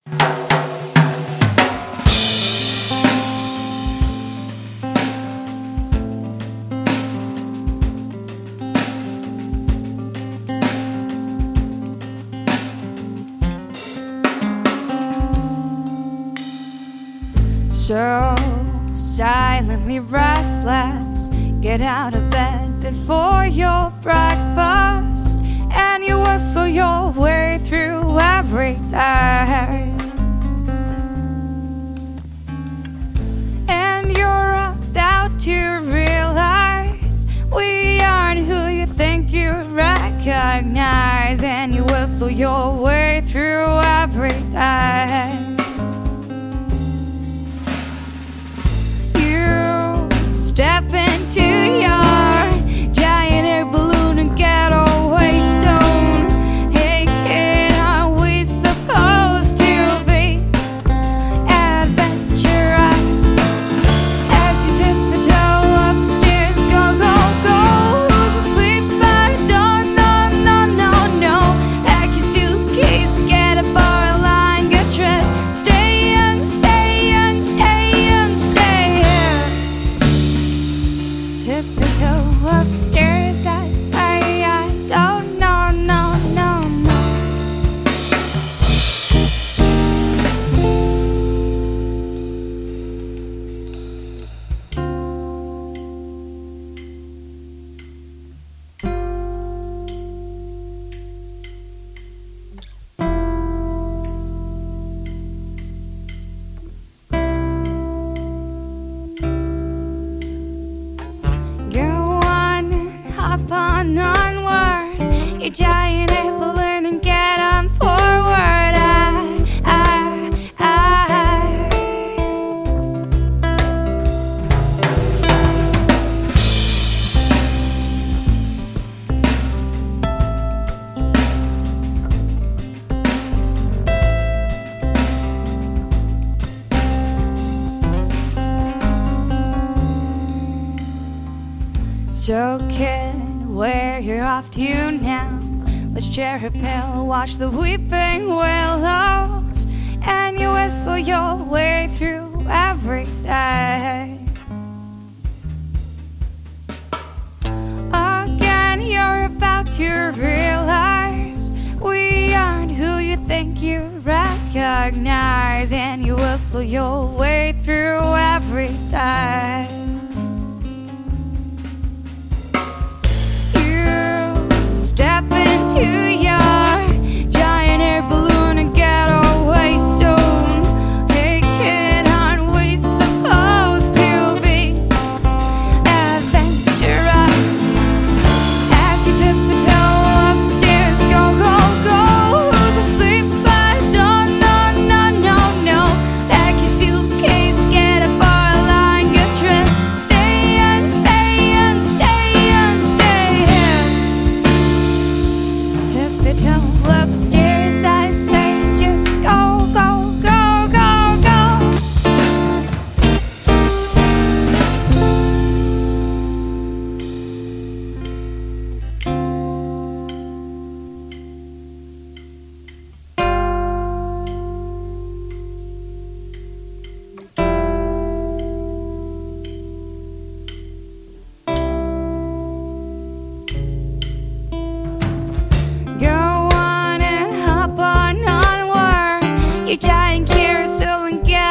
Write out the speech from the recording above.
So silently restless, get out of bed before your breakfast, and you whistle your way through every day. And you're about to realize we aren't who you think you recognize, and you whistle your way through every day. Step into your giant air balloon and get away soon. Hey kid, are we supposed to be adventurous? As you tiptoe upstairs, go, go, go. Who's asleep? I don't know, no, no, no. Pack your suitcase, get a bar line, get dressed. Stay young, stay young, stay young, stay here. Tiptoe upstairs, I say I don't know, no, no, no. Hop on onward, your giant air balloon, and get on forward. So kid, where you're off to now? Let's share a pill, watch the weeping willows, and you whistle your way through every day. Again, you're about to realize we aren't who you think you recognize, and you whistle your way through every day. Step into your giant air balloon and get away soon. Hey kid, aren't we supposed to be adventurous? As you tiptoe upstairs, go, go, go. Who's asleep? I don't know, no, no, no. Pack your suitcase, get a bar line, get dressed. Stay young, stay young, stay young, stay here. Tiptoe upstairs, I say, just go, go, go, go, go. Go on and hop on onward, your giant carousel, and get